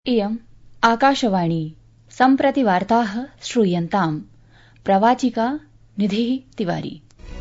इयम् आकाशवाणी सम्प्रति वार्ताः श्रूयन्ताम्। प्रवाचिका निधिः तिवारी।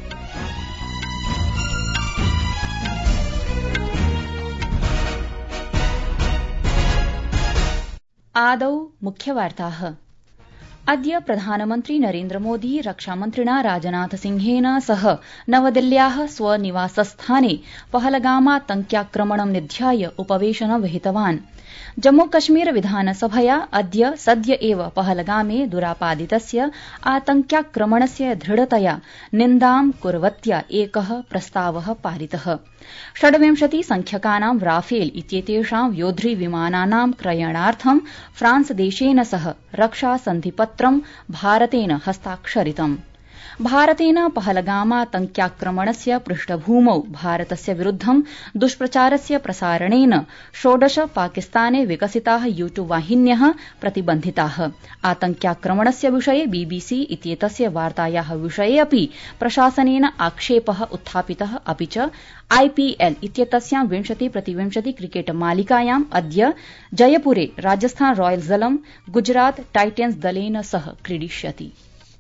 आदौ मुख्यवार्ताः। अद्य प्रधानमन्त्री नरेन्द्रमोदी रक्षामन्त्रिणा राजनाथसिंहेन सह नवदिल्ल्याः स्वनिवासस्थाने पहलगामातङ्क्याक्रमणं निध्याय उपवेशनं विहितवान्। जम्मूकश्मीर विधानसभया अद्य सद्य एव पहलगामे दुरापादितस्य आतङ्क्याक्रमणस्य दृढतया निन्दां कुर्वत्या एकः प्रस्तावः पारितः। 26 संख्यकानां राफेल इत्येतेषां योद्धृविमानानां क्रयणार्थं फ्रांसदेशेन सह रक्षासन्धिपत्रं भारतेन हस्ताक्षरितम्। भारतेन पहलगामातङ्क्याक्रमणस्य पृष्ठभूमौ भारतस्य विरुद्धं दुष्प्रचारस्य प्रसारणेन 16 पाकिस्ताने विकसिताः यूट्यूब वाहिन्यः प्रतिबन्धिताः। आतङ्क्याक्रमणस्य विषये बीबीसी इत्येतस्य वार्तायाः विषये अपि प्रशासनेन आक्षेपः उत्थापितः। अपि च आईपीएल इत्येतस्यां 20-20 क्रिकेट मालिकायाम् अद्य जयपुरे राजस्थान रॉयल्स् दलं गुजरात टाइटन्स् दलेन सह क्रीडिष्यति।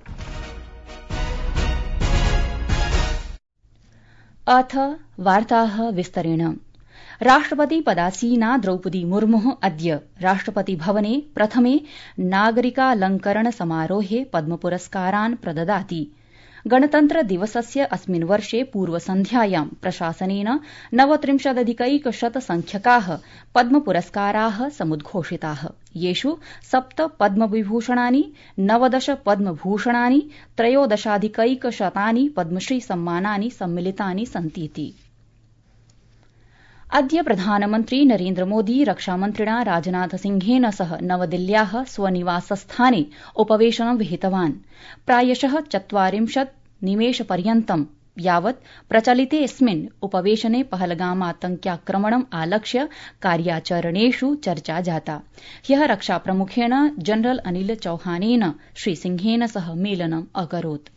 अथ वार्ताः विस्तरेण। राष्ट्रपति पदासीना द्रौपदी मुर्मुः अद्य राष्ट्रपति भवने प्रथमे नागरिकालंकरण समारोहे पद्मपुरस्कारान् प्रददाति। गणतन्त्र दिवसस्य अस्मिन् वर्षे पूर्वसन्ध्यायां प्रशासनेन 39,100 संख्यकाः पद्मपुरस्काराः समुद्घोषिताः। येषु 7 पद्मविभूषणानि, 19 पद्मभूषणानि, 13,100 पद्मश्री सम्मानानि सम्मिलितानि सन्तीति। अद्य प्रधानमन्त्री नरेन्द्रमोदी रक्षामन्त्रिणा राजनाथसिंहेन सह नवदिल्ल्याः स्वनिवासस्थाने उपवेशनं विहितवान्। प्रायशः 40 निमेषपर्यन्तं यावत् प्रचलितेऽस्मिन् उपवेशने पहलगामातङ्क्याक्रमणम् आलक्ष्य कार्याचरणेषु चर्चा जाता। ह्यः रक्षाप्रमुखेण जनरल अनिल चौहानेन श्रीसिंहेन सह मेलनम् अकरोत्।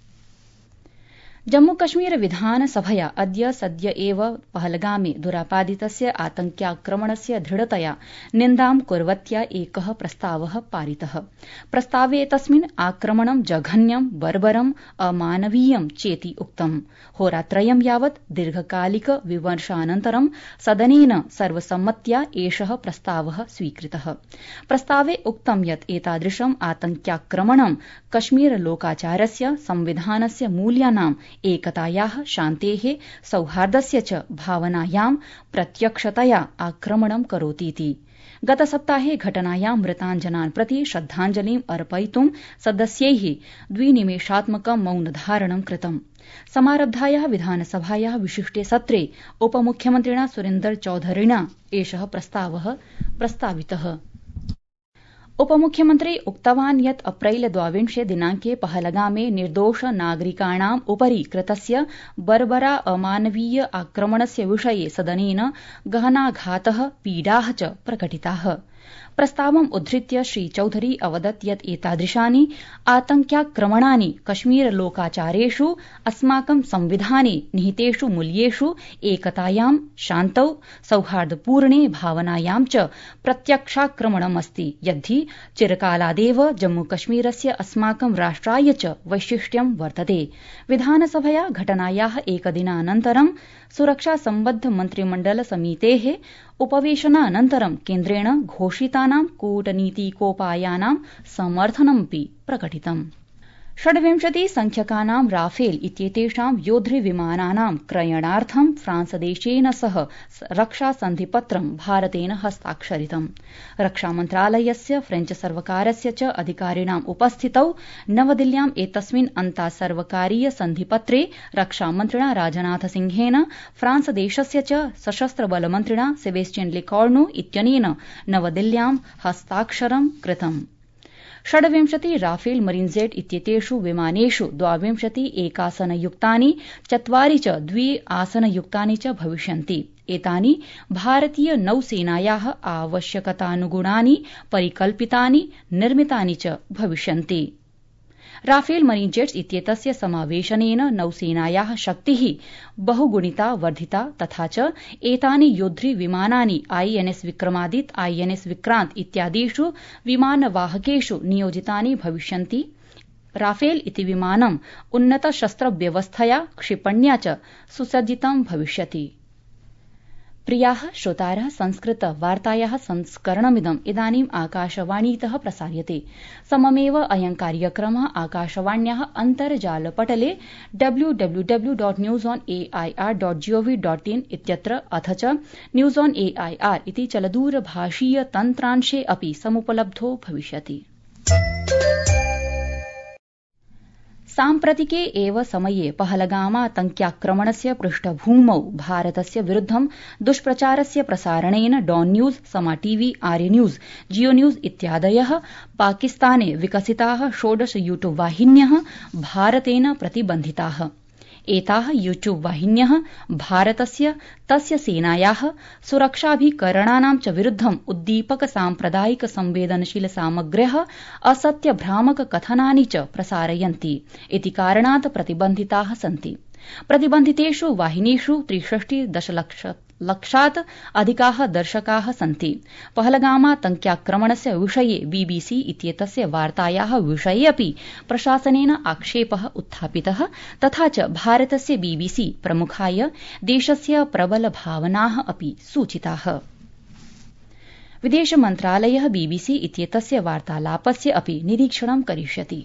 जम्मूकश्मीर विधानसभया अद्य सद्य एव पहलगामे दुरापादितस्य आतङ्क्याक्रमणस्य दृढतया निन्दां कुर्वत्या एकः प्रस्तावः पारितः। प्रस्तावेतस्मिन् आक्रमणं जघन्यं, बर्बरम्, अमानवीयं चेति उक्तम्। होरात्रयं यावत् दीर्घकालिक विमर्शानन्तरं सदनेन सर्वसम्मत्या एषः प्रस्तावः स्वीकृतः। प्रस्तावे उक्तं यत् एतादृशम् आतङ्क्याक्रमणं कश्मीर लोकाचारस्य, संविधानस्य मूल्यानां एकतायाः, शान्तेः, सौहार्दस्य च भावनायां प्रत्यक्षतया आक्रमणं करोतीति। गतसप्ताहे घटनायां मृतान् जनान् प्रति श्रद्धाञ्जलिम् अर्पयितुं सदस्यैः 2 निमेषात्मकं मौनधारणं कृतम्। समारब्धायाः विधानसभायाः विशिष्टे सत्रे उपमुख्यमन्त्रिणा सुरेन्द्र चौधरिणा एषः प्रस्तावः प्रस्तावितः। उपमुख्यमन्त्री उक्तवान् यत् अप्रैल 22 दिनाङ्के पहलगामे निर्दोष नागरिकाणाम् उपरि कृतस्य बर्बरा अमानवीय आक्रमणस्य विषये सदनेन गहनाघातः, पीडाः च प्रकटिताः। प्रस्तावम् उद्धृत्य श्रीचौधरी अवदत् यत् एतादृशानि आतङ्क्याक्रमणानि कश्मीर लोकाचारेषु, अस्माकं संविधाने निहितेषु मूल्येषु, एकतायां, शान्तौ, सौहार्दपूर्णे भावनायां च प्रत्यक्षाक्रमणमस्ति, यद्धि चिरकालादेव जम्मूकश्मीरस्य अस्माकं राष्ट्राय च वैशिष्ट्यं वर्तते। विधानसभया घटनायाः एकदिनानन्तरं सुरक्षासम्बद्ध मन्त्रिमण्डल समितेः उपवेशनानन्तरं केन्द्रेण घोषितानां कूटनीतिकोपायानां समर्थनमपि प्रकटितम्। 26 संख्यकानां राफेल इत्येतेषां योद्धृविमानानां क्रयणार्थं फ्रांसदेशेन सह रक्षासन्धिपत्रं भारतेन हस्ताक्षरितम्। रक्षामन्त्रालयस्य, फ्रेंच सर्वकारस्य च अधिकारिणाम् उपस्थितौ नवदिल्ल्याम् एतस्मिन् अन्तासर्वकारीय सन्धिपत्रे रक्षामन्त्रिणा राजनाथसिंहेन फ्रांसदेशस्य च सशस्त्रबलमन्त्रिणा सेबेस्टियन लेकॉर्नु इत्यनेन नवदिल्ल्यां हस्ताक्षरं कृतम्। 26 राफेल मरीनजेट इत्येतेषु विमानेषु 22 एकासनयुक्तानि, 4 च 2 आसनयुक्तानि च भविष्यन्ति। एतानि भारतीय नौसेनायाः आवश्यकतानुगुणानि, परिकल्पितानि, निर्मितानि च भविष्यन्ति। राफेल मरीनजेट्स इत्येतस्य समावेशनेन नौसेनायाः शक्तिः बहुगुणिता वर्धिता तथा च एतानि योद्धृ विमानानि आईएनएस विक्रमादित्य, आईएनएस विक्रांत इत्यादिषु विमानवाहकेषु नियोजितानि भविष्यन्ति। राफेल इति विमानम् उन्नतशस्त्रव्यवस्थया क्षिपण्या च सुसज्जितं भविष्यति। प्रियाः श्रोतारः, संस्कृतवार्तायाः संस्करणमिदम् इदानीम् आकाशवाणीतः प्रसार्यते। सममेव अयं कार्यक्रमः आकाशवाण्याः अन्तर्जालपटले www.newsonair.gov.in इत्यत्र अथ च न्यूज ऑन एआईआर इति चलदूरभाषीय तन्त्रांशे अपि समुपलब्धो भविष्यति। साम्प्रतिके एव समये पहलगामातङ्क्याक्रमणस्य पृष्ठभूमौ भारतस्य विरुद्धं दुष्प्रचारस्य प्रसारणेन Dawn news, Samaa TV, ARY news, Geo news इत्यादयः पाकिस्ताने विकसिताः 16 यूट्यूब वाहिन्यः भारतेन प्रतिबन्धिताः। एताः यूट्यूब वाहिन्यः भारतस्य तस्य सेनायाः सुरक्षाभिकरणानां च विरुद्धं उद्दीपक साम्प्रदायिक संवेदनशील सामग्र्यः असत्य भ्रामक कथनानि च प्रसारयन्ति इति कारणात् प्रतिबन्धिताः सन्ति। प्रतिबन्धितेषु वाहिनीषु 63 अधिकाः दर्शकाः सन्ति। पहलगामातङ्क्याक्रमणस्य विषये बीबीसी इत्येतस्य वार्तायाः विषये अपि प्रशासनेन आक्षेपः उत्थापितः तथा च भारतस्य बीबीसी प्रमुखाय देशस्य प्रबलभावनाः अपि सूचिताः। विदेशमन्त्रालयः बीबीसी इत्येतस्य वार्तालापस्य अपि निरीक्षणं करिष्यति।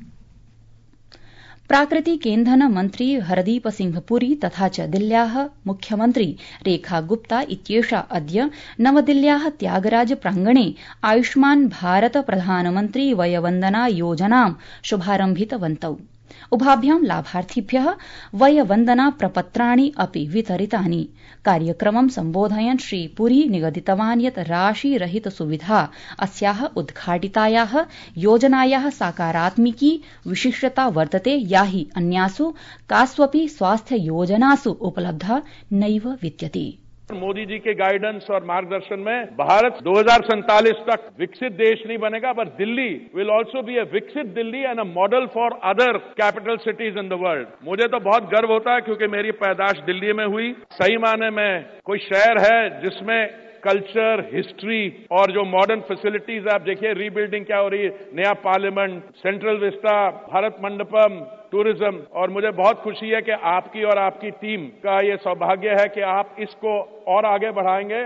प्राकृतिकेन्धन मन्त्री हरदीप सिंह पुरी तथा च दिल्ल्याः मुख्यमन्त्री रेखा गुप्ता इत्येषा अद्य नवदिल्ल्याः त्यागराज प्राङ्गणे आयुष्मान् भारत प्रधानमन्त्री वयवन्दना योजनां शुभारम्भितवन्तौ। उभाभ्यां लाभार्थिभ्यः वयवन्दना प्रपत्राणि अपि वितरितानि। कार्यक्रमं सम्बोधयन् श्री पुरी निगदितवान् यत् राशिरहित सुविधा अस्याः उद्घाटितायाः योजनायाः सकारात्मिकी विशिष्टता वर्तते या हि अन्यासु कास्वपि स्वास्थ्य योजनासु उपलब्धा नैव विद्यते। मोदी जी के गाइडेंस और मार्गदर्शन में भारत 2047 तक विकसित देश नहीं बनेगा, पर Delhi will also be a viksit Delhi and a model for other capital cities in the world. मुझे तो बहुत गर्व होता है क्योंकि मेरी पैदाश दिल्ली में हुई। सही माने में कोई शहर है जिसमें कल्चर, हिस्ट्री और जो मॉडर्न फैसिलिटीज आप देखिए, रीबिल्डिंग क्या हो रही है, नया parliament, Central Vista, Bharat Mandapam, tourism, और मुझे बहुत खुशी है कि आपकी और आपकी टीम का ये सौभाग्य है कि आप इसको और आगे बढ़ाएंगे।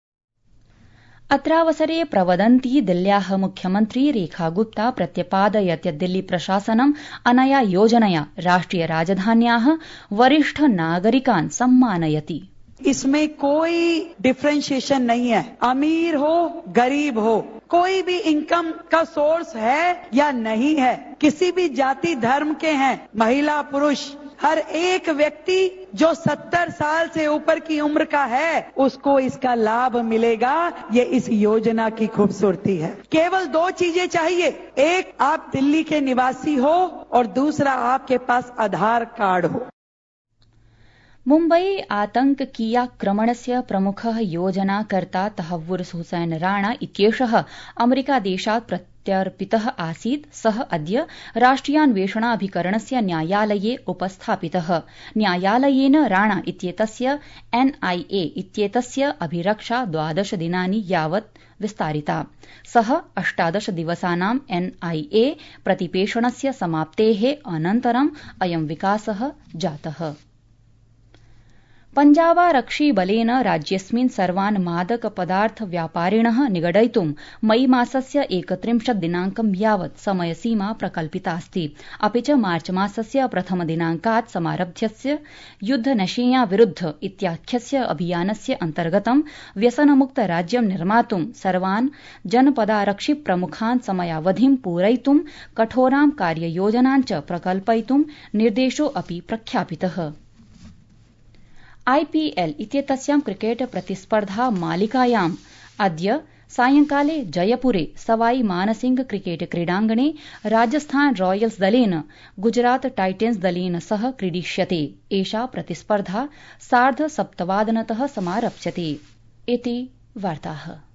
अत्रावसरे प्रवदन्ती दिल्ल्याः मुख्यमन्त्री रेखा गुप्ता प्रत्यपादयत् यत् दिल्ली प्रशासनम् अनया योजनया राष्ट्रिय राजधान्याः वरिष्ठ नागरिकान् सम्मानयति। इसमें कोई डिफरेंशिएशन नहीं है, अमीर हो गरीब हो, कोई भी इनकम का सोर्स है या नहीं है, किसी भी जाति धर्म के हैं, महिला पुरुष, हर एक व्यक्ति जो 70 साल से ऊपर की उम्र का है उसको इसका लाभ मिलेगा। ये इस योजना की खूबसूरती है। केवल 2 चीजें चाहिए, एक आप दिल्ली के निवासी हो और दूसरा आपके पास आधार कार्ड हो। मुम्बई आतंकीयाक्रमणस्य प्रमुखः योजनाकर्ता तहव्वुर हुसैन राणा इत्येषः अमेरिकादेशात् प्रत्यर्पितः आसीत्। सः अद्य राष्ट्रियान्वेषणाभिकरणस्य न्यायालये उपस्थापितः। न्यायालयेन राणा इत्येतस्य एनआईए इत्येतस्य अभिरक्षा 12 दिनानि यावत् विस्तारिता। सः 18 दिवसानां एनआईए प्रतिपेषणस्य समाप्तेः अनन्तरम् अयं विकासः जातः। पञ्जाबारक्षिबलेन राज्येऽस्मिन् सर्वान् मादक पदार्थ व्यापारिणः निगडयितुं मई मासस्य 31 दिनाङ्कं यावत् समयसीमा प्रकल्पितास्ति। अपि च मार्च मासस्य प्रथम दिनाङ्कात् समारब्धस्य युद्धनशेया विरुद्ध इत्याख्यस्य अभियानस्य अन्तर्गतं व्यसनमुक्त राज्यं निर्मातुं सर्वान् जनपदारक्षि प्रमुखान् समयावधिं पूरयितुं कठोरां कार्ययोजनां च प्रकल्पयितुं निर्देशो अपि प्रख्यापितः। आईपीएल इत्येतस्यां क्रिकेट प्रतिस्पर्धा मालिकायाम् अद्य सायंकाले जयपुरे सवाई मानसिंह क्रिकेट क्रीडाङ्गणे राजस्थान रॉयल्स दलेन गुजरात टाइटेंस दलेन सह क्रीडिष्यते। एषा प्रतिस्पर्धा 7:30 समारप्स्यते। इति वार्ताः।